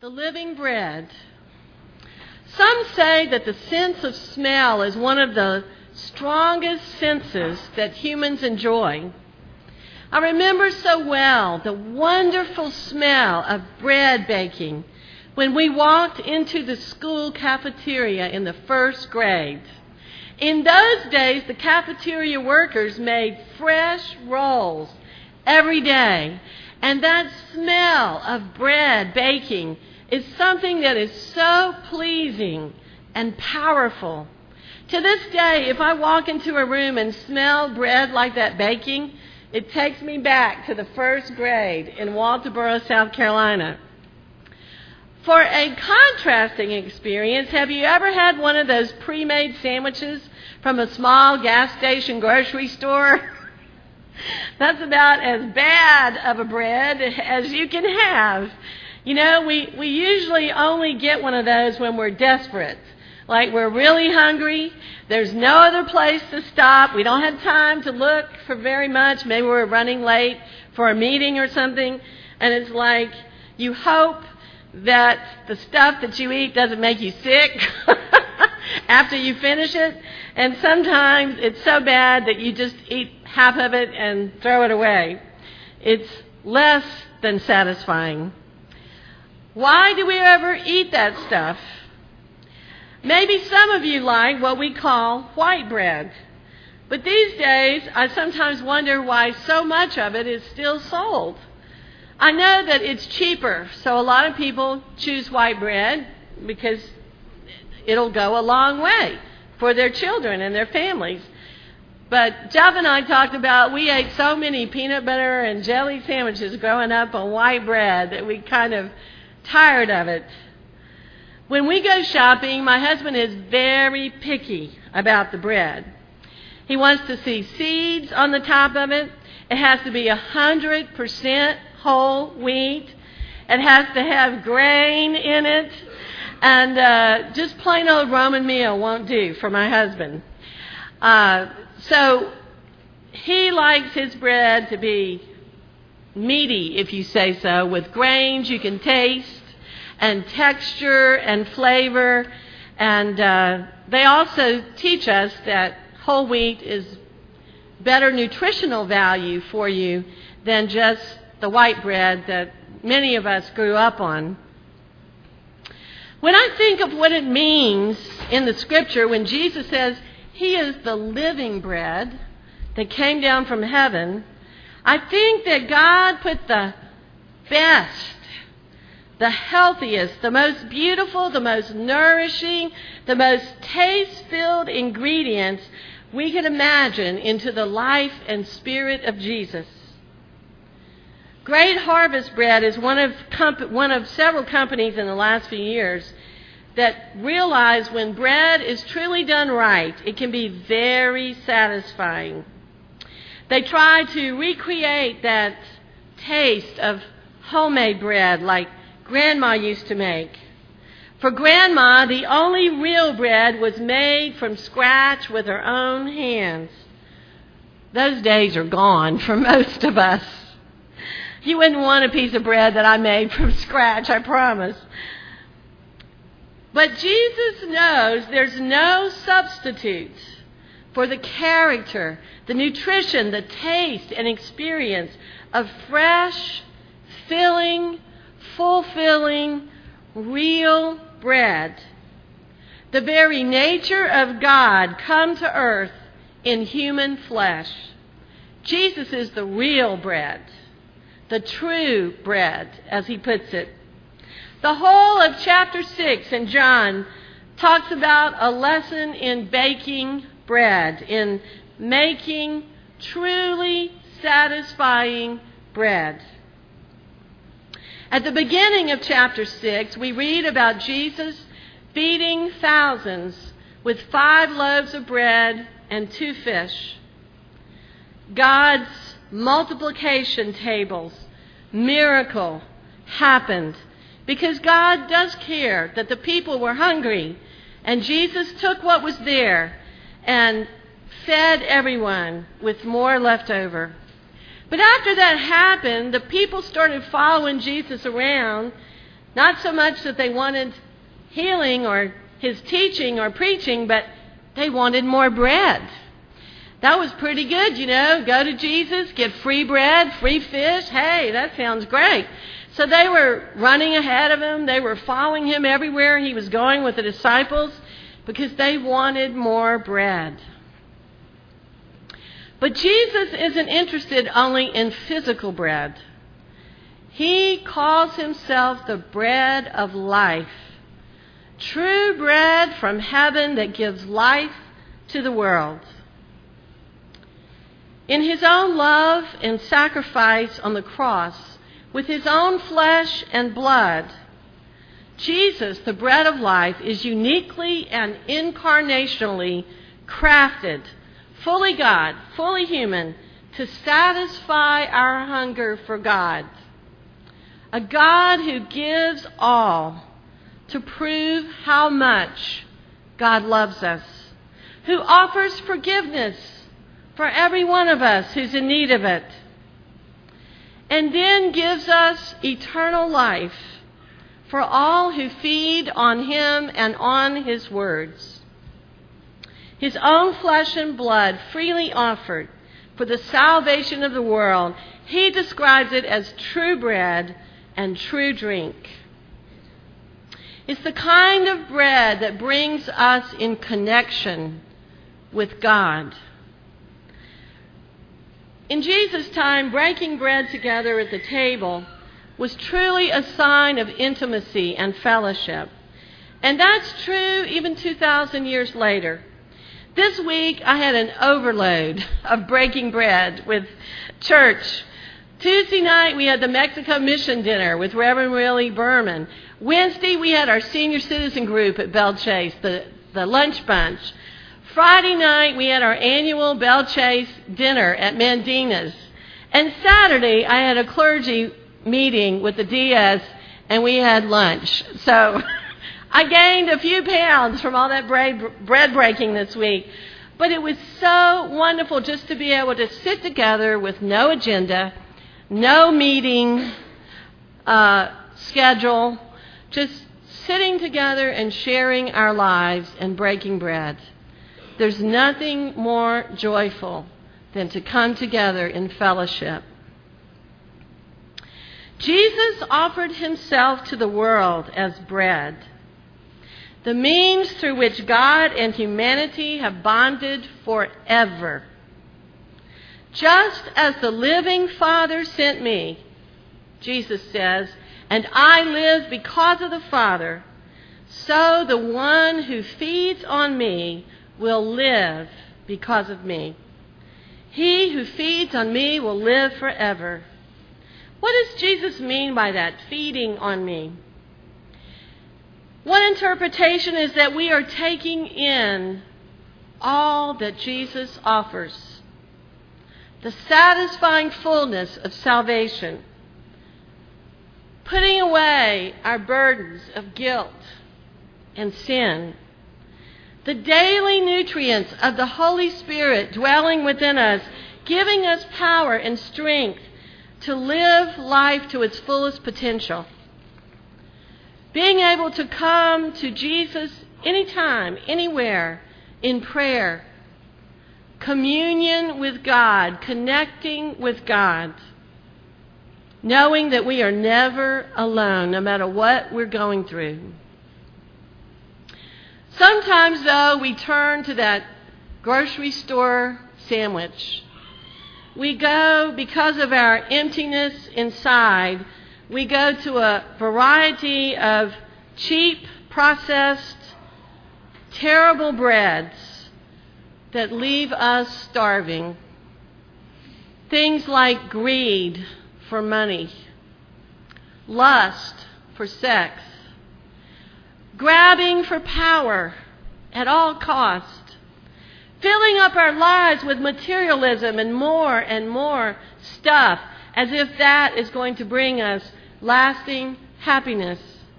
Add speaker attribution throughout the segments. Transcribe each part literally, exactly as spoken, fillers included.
Speaker 1: The living bread. Some say that the sense of smell is one of the strongest senses that humans enjoy. I remember so well the wonderful smell of bread baking when we walked into the school cafeteria in the first grade. In those days, the cafeteria workers made fresh rolls every day, and that smell of bread baking is something that is so pleasing and powerful. To this day, if I walk into a room and smell bread like that baking, it takes me back to the first grade in Walterboro, South Carolina. For a contrasting experience, have you ever had one of those pre-made sandwiches from a small gas station grocery store? That's about as bad of a bread as you can have. You know, we, we usually only get one of those when we're desperate. Like we're really hungry. There's no other place to stop. We don't have time to look for very much. Maybe we're running late for a meeting or something. And it's like you hope that the stuff that you eat doesn't make you sick after you finish it. And sometimes it's so bad that you just eat half of it and throw it away. It's less than satisfying. Why do we ever eat that stuff? Maybe some of you like what we call white bread. But these days, I sometimes wonder why so much of it is still sold. I know that it's cheaper, so a lot of people choose white bread because it'll go a long way for their children and their families. But Jeff and I talked about we ate so many peanut butter and jelly sandwiches growing up on white bread that we kind of tired of it. When we go shopping, my husband is very picky about the bread. He wants to see seeds on the top of it. It has to be one hundred percent whole wheat. It has to have grain in it. And uh, just plain old Roman meal won't do for my husband. Uh, so he likes his bread to be meaty, if you say so, with grains you can taste and texture and flavor. And uh, they also teach us that whole wheat is better nutritional value for you than just the white bread that many of us grew up on. When I think of what it means in the scripture when Jesus says he is the living bread that came down from heaven, I think that God put the best, the healthiest, the most beautiful, the most nourishing, the most taste-filled ingredients we could imagine into the life and spirit of Jesus. Great Harvest Bread is one of comp- one of several companies in the last few years that realize when bread is truly done right, it can be very satisfying. They try to recreate that taste of homemade bread like Grandma used to make. For Grandma, the only real bread was made from scratch with her own hands. Those days are gone for most of us. You wouldn't want a piece of bread that I made from scratch, I promise. But Jesus knows there's no substitute for the character, the nutrition, the taste, and experience of fresh, filling, fulfilling, real bread. The very nature of God come to earth in human flesh. Jesus is the real bread, the true bread, as he puts it. The whole of chapter six in John talks about a lesson in baking bread, in making truly satisfying bread. At the beginning of chapter six, we read about Jesus feeding thousands with five loaves of bread and two fish. God's multiplication tables, miracle, happened because God does care that the people were hungry, and Jesus took what was there and fed everyone with more left over. But after that happened, the people started following Jesus around Not so much that they wanted healing or his teaching or preaching, but they wanted more bread. That was pretty good, you know. Go to Jesus, get free bread, free fish. Hey, that sounds great. So they were running ahead of him. They were following him everywhere he was going with the disciples because they wanted more bread. But Jesus isn't interested only in physical bread. He calls himself the bread of life. True bread from heaven that gives life to the world. In his own love and sacrifice on the cross, with his own flesh and blood, Jesus, the bread of life, is uniquely and incarnationally crafted, fully God, fully human, to satisfy our hunger for God. A God who gives all to prove how much God loves us, who offers forgiveness for every one of us who's in need of it, and then gives us eternal life for all who feed on him and on his words. His own flesh and blood freely offered for the salvation of the world. He describes it as true bread and true drink. It's the kind of bread that brings us in connection with God. In Jesus' time, breaking bread together at the table was truly a sign of intimacy and fellowship. And that's true even two thousand years later. This week, I had an overload of breaking bread with church. Tuesday night, we had the Mexico Mission Dinner with Reverend Willie Berman. Wednesday, we had our senior citizen group at Belle Chase, the, the lunch bunch. Friday night, we had our annual Belle Chase dinner at Mandina's. And Saturday, I had a clergy meeting with the Diaz, and we had lunch. So I gained a few pounds from all that bread, bread breaking this week. But it was so wonderful just to be able to sit together with no agenda, no meeting uh, schedule, just sitting together and sharing our lives and breaking bread. There's nothing more joyful than to come together in fellowship. Jesus offered himself to the world as bread, the means through which God and humanity have bonded forever. Just as the living Father sent me, Jesus says, and I live because of the Father, so the one who feeds on me will live because of me. He who feeds on me will live forever. What does Jesus mean by that, feeding on me? One interpretation is that we are taking in all that Jesus offers. The satisfying fullness of salvation. Putting away our burdens of guilt and sin. The daily nutrients of the Holy Spirit dwelling within us, giving us power and strength to live life to its fullest potential. Being able to come to Jesus anytime, anywhere, in prayer. Communion with God, connecting with God. Knowing that we are never alone, no matter what we're going through. Sometimes, though, we turn to that grocery store sandwich. We go, because of our emptiness inside, we go to a variety of cheap, processed, terrible breads that leave us starving. Things like greed for money, lust for sex, grabbing for power at all cost, filling up our lives with materialism and more and more stuff, as if that is going to bring us lasting happiness.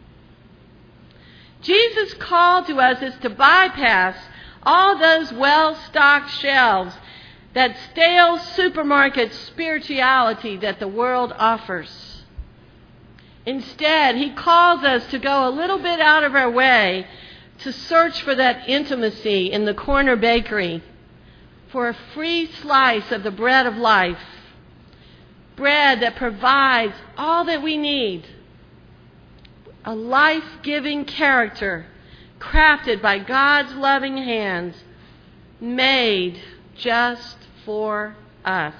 Speaker 1: Jesus' call to us is to bypass all those well-stocked shelves, that stale supermarket spirituality that the world offers. Instead, he calls us to go a little bit out of our way to search for that intimacy in the corner bakery, for a free slice of the bread of life, bread that provides all that we need, a life-giving character crafted by God's loving hands, made just for us.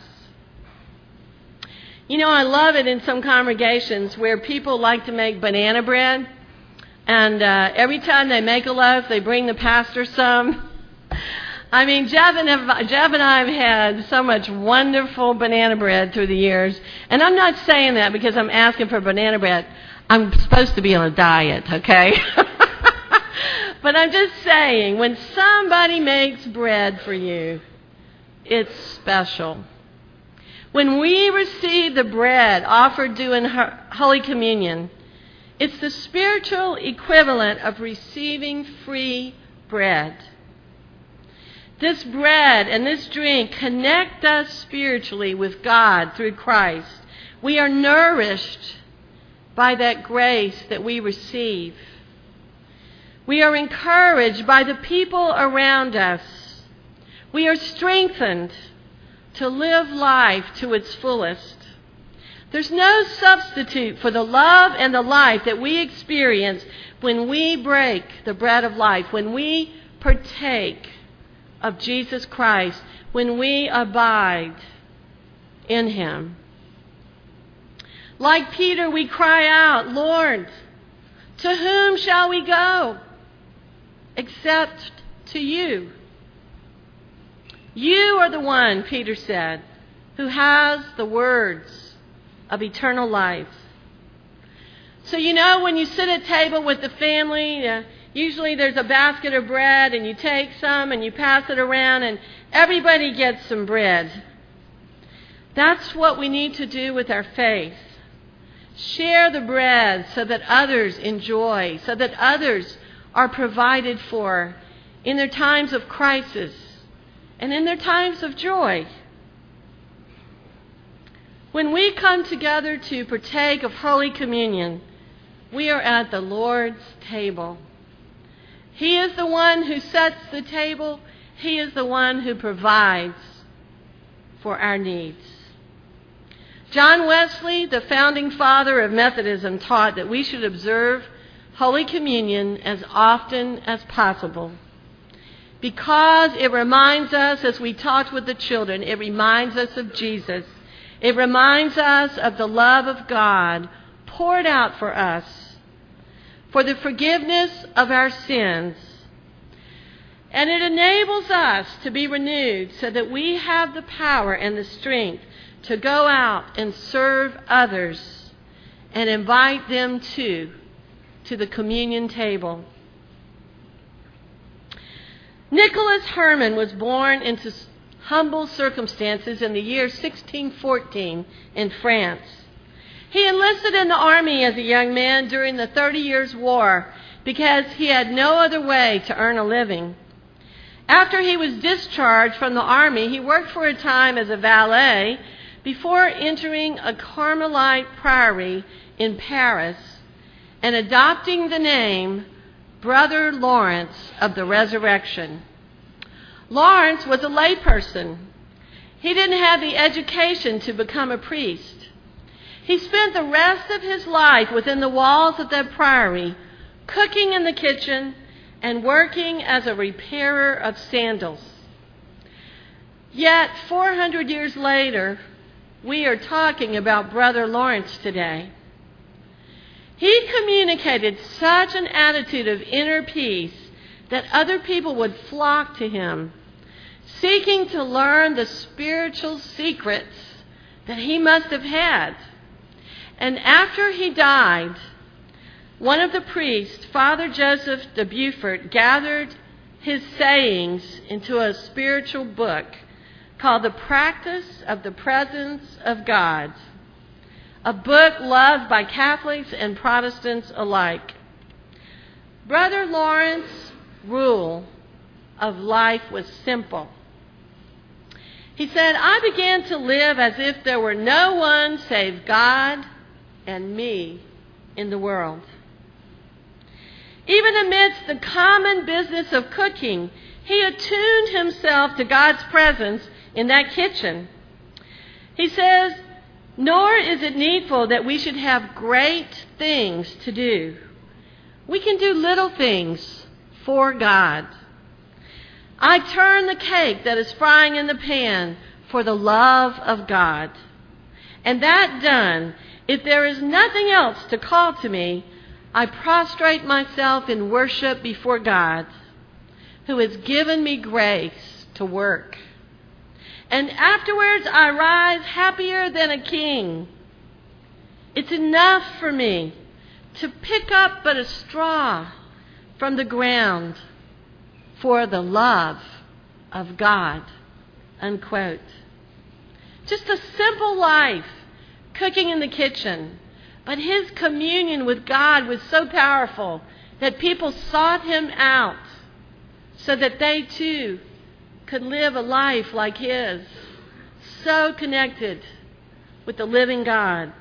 Speaker 1: You know, I love it in some congregations where people like to make banana bread, and uh, every time they make a loaf, they bring the pastor some. I mean, Jeff and, Jeff and I have had so much wonderful banana bread through the years, and I'm not saying that because I'm asking for banana bread. I'm supposed to be on a diet, okay? But I'm just saying, when somebody makes bread for you, it's special. When we receive the bread offered during Holy Communion, it's the spiritual equivalent of receiving free bread. This bread and this drink connect us spiritually with God through Christ. We are nourished by that grace that we receive. We are encouraged by the people around us. We are strengthened to live life to its fullest. There's no substitute for the love and the life that we experience when we break the bread of life, when we partake of Jesus Christ, when we abide in Him. Like Peter, we cry out, Lord, to whom shall we go except to you? You are the one, Peter said, who has the words of eternal life. So you know, when you sit at table with the family, uh, usually there's a basket of bread, and you take some and you pass it around, and everybody gets some bread. That's what we need to do with our faith. Share the bread so that others enjoy, so that others are provided for in their times of crisis and in their times of joy. When we come together to partake of Holy Communion, we are at the Lord's table. He is the one who sets the table. He is the one who provides for our needs. John Wesley, the founding father of Methodism, taught that we should observe Holy Communion as often as possible, because it reminds us, as we talked with the children, it reminds us of Jesus. It reminds us of the love of God poured out for us, for the forgiveness of our sins. And it enables us to be renewed so that we have the power and the strength to go out and serve others and invite them too to the communion table. Nicholas Herman was born into humble circumstances in the year sixteen fourteen in France. He enlisted in the army as a young man during the Thirty Years' War because he had no other way to earn a living. After he was discharged from the army, he worked for a time as a valet before entering a Carmelite priory in Paris and adopting the name Brother Lawrence of the Resurrection. Lawrence was a layperson. He didn't have the education to become a priest. He spent the rest of his life within the walls of that priory, cooking in the kitchen and working as a repairer of sandals. Yet, four hundred years later, we are talking about Brother Lawrence today. He communicated such an attitude of inner peace that other people would flock to him, seeking to learn the spiritual secrets that he must have had. And after he died, one of the priests, Father Joseph de Beaufort, gathered his sayings into a spiritual book called The Practice of the Presence of God, a book loved by Catholics and Protestants alike. Brother Lawrence's rule of life was simple. He said, I began to live as if there were no one save God and me in the world. Even amidst the common business of cooking, he attuned himself to God's presence in that kitchen. He says, "Nor is it needful that we should have great things to do. We can do little things for God. I turn the cake that is frying in the pan for the love of God. And that done, if there is nothing else to call to me, I prostrate myself in worship before God, who has given me grace to work. And afterwards I rise happier than a king. It's enough for me to pick up but a straw from the ground for the love of God." Unquote. Just a simple life, cooking in the kitchen. But his communion with God was so powerful that people sought him out so that they too could live a life like his, so connected with the living God.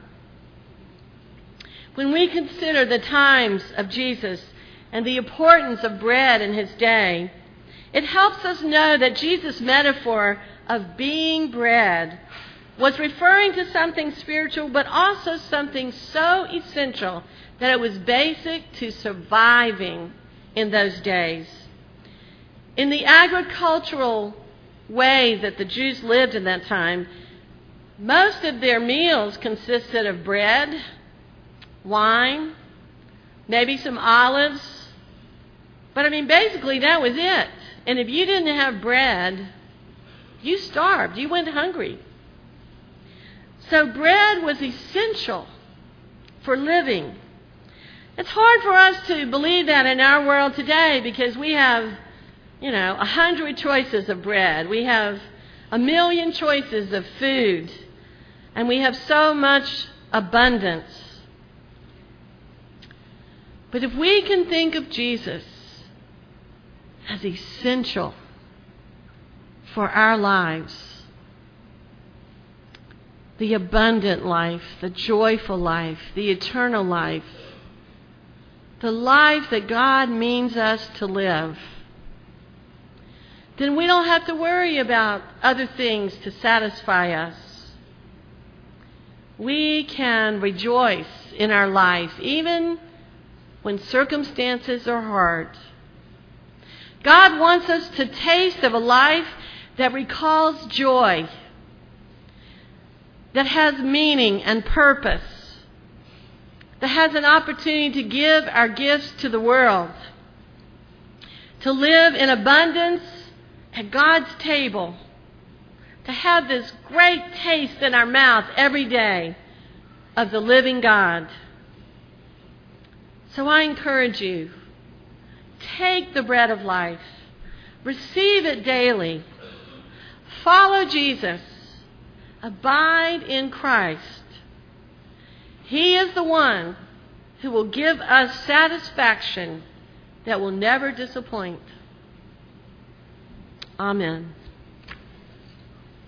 Speaker 1: When we consider the times of Jesus and the importance of bread in his day, it helps us know that Jesus' metaphor of being bread was referring to something spiritual, but also something so essential that it was basic to surviving in those days. In the agricultural way that the Jews lived in that time, most of their meals consisted of bread, wine, maybe some olives. But I mean, basically that was it. And if you didn't have bread, you starved. You went hungry. So bread was essential for living. It's hard for us to believe that in our world today because we have, you know, a hundred choices of bread. We have a million choices of food. And we have so much abundance. But if we can think of Jesus as essential for our lives, the abundant life, the joyful life, the eternal life, the life that God means us to live, then we don't have to worry about other things to satisfy us. We can rejoice in our life, even when circumstances are hard. God wants us to taste of a life that recalls joy, that has meaning and purpose, that has an opportunity to give our gifts to the world, to live in abundance at God's table, to have this great taste in our mouth every day of the living God. So I encourage you, take the bread of life, receive it daily, follow Jesus, abide in Christ. He is the one who will give us satisfaction that will never disappoint. Amen.